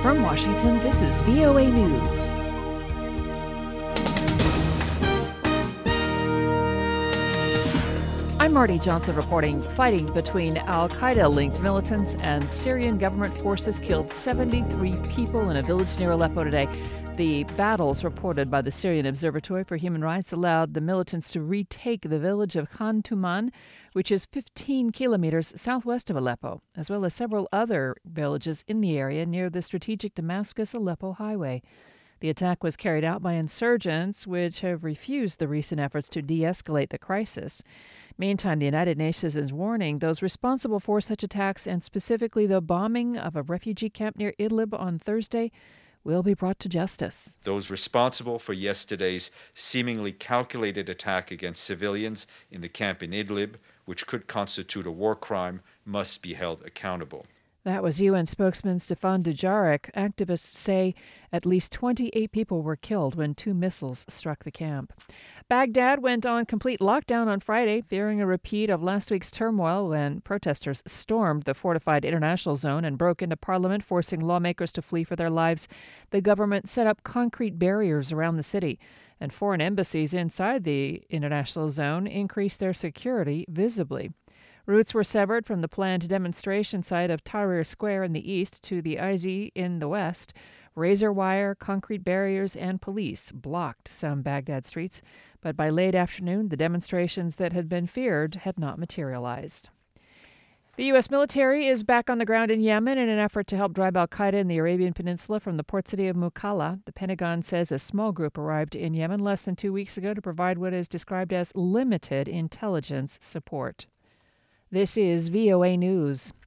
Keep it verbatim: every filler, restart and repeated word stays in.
From Washington, this is V O A News. I'm Marty Johnson reporting. Fighting between al-Qaeda-linked militants and Syrian government forces killed seventy-three people in a village near Aleppo today. The battles reported by the Syrian Observatory for Human Rights allowed the militants to retake the village of Khan Tuman, which is fifteen kilometers southwest of Aleppo, as well as several other villages in the area near the strategic Damascus-Aleppo highway. The attack was carried out by insurgents, which have refused the recent efforts to de-escalate the crisis. Meantime, the United Nations is warning those responsible for such attacks, and specifically the bombing of a refugee camp near Idlib on Thursday, will be brought to justice. Those responsible for yesterday's seemingly calculated attack against civilians in the camp in Idlib, which could constitute a war crime, must be held accountable. That was U N spokesman Stefan Dujarric. Activists say at least twenty-eight people were killed when two missiles struck the camp. Baghdad went on complete lockdown on Friday, fearing a repeat of last week's turmoil when protesters stormed the fortified international zone and broke into parliament, forcing lawmakers to flee for their lives. The government set up concrete barriers around the city, and foreign embassies inside the international zone increased their security visibly. Routes were severed from the planned demonstration site of Tahrir Square in the east to the I Z in the west. Razor wire, concrete barriers, and police blocked some Baghdad streets, but by late afternoon, the demonstrations that had been feared had not materialized. The U S military is back on the ground in Yemen in an effort to help drive al-Qaeda in the Arabian Peninsula from the port city of Mukalla. The Pentagon says a small group arrived in Yemen less than two weeks ago to provide what is described as limited intelligence support. This is V O A News.